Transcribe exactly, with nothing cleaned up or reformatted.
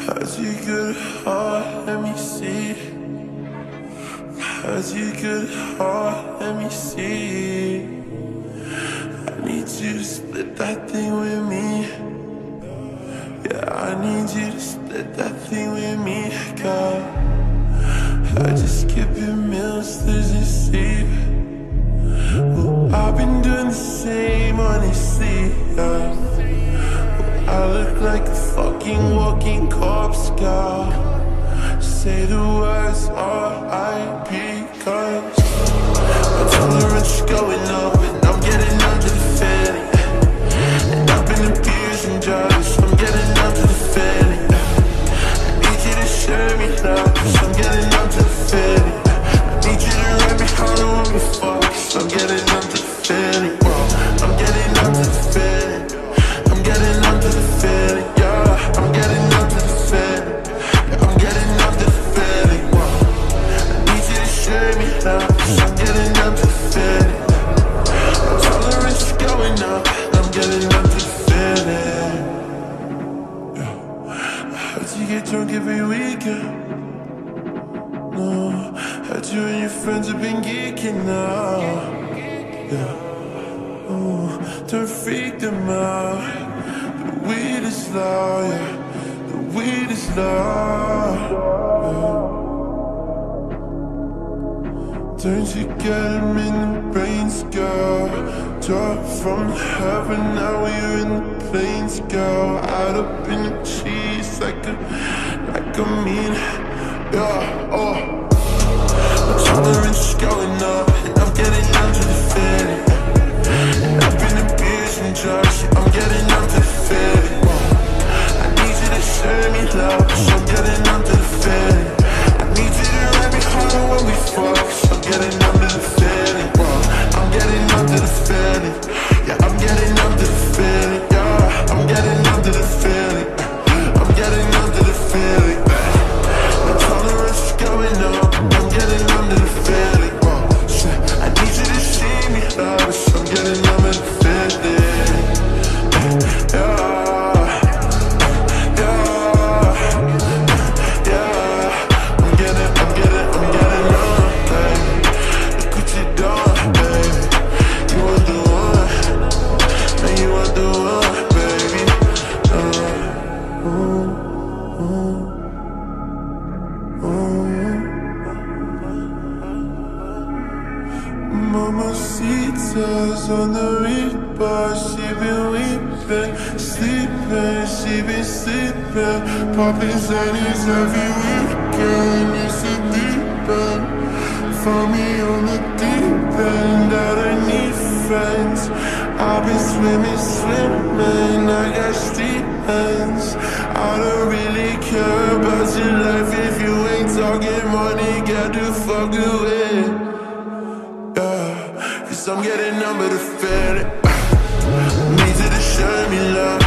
How'd you get heart? Let me see. How'd you get heart? Let me see. I need you to split that thing with me. Yeah, I need you to split that thing with me, God. I just skip your meals, there's a seat. Well, I've been doing the same, honestly, yeah. I look like a fucking walking corpse, God. Say the words R I P, cause my tolerance is going up and I'm getting under the feeling. And I've been abusing drugs, I'm getting under the feeling. I need you to show me love, cause I'm getting under the feeling. I need you to write me how to want me fuck, cause I'm getting under the feeling. Whoa, I'm getting under the feeling. I'm getting under the feeling, yeah. I'm getting under the feeling. Yeah, I'm getting under the feeling, whoa. I need you to show me love, cause I'm getting under the feeling. My tolerance is going up, and I'm getting under the feeling, yeah. I heard you get drunk every weekend. No, heard you and your friends have been geeking now, yeah. Oh, don't freak them out. The weed is loud, yeah. The weed is loud, yeah. Don't you get them in the brains, girl? Drop from heaven, now we're in the plains, girl. Out up in the cheese like a, like a mean, yeah, oh. My tolerance is going up, and I'm getting under the feeling. And I've been abusing drugs, yeah, I'm getting under the feeling. I need you to show me love, cause I'm getting under the feeling. I need you to write me harder when we fuck, cause I'm getting under the feeling. I'm getting under the feeling. Yeah, I'm getting under the feeling. Yeah, I'm getting under the feeling. I'm getting under the feeling. My tolerance is going up, I'm getting under the feeling. I need you to see me love, cause I'm getting under the feeling. Yeah. Mamacita's on the reaper, she been weeping, sleeping, she been sleeping. Popping Xannies every weekend, it's a deep end. Found me on the deep end, I don't need friends. I've been swimming, swimming, I got steep ends. I don't really care about your life if you ain't talking money, get the fuck away. Cause I'm getting under the feeling. Need you to show me love.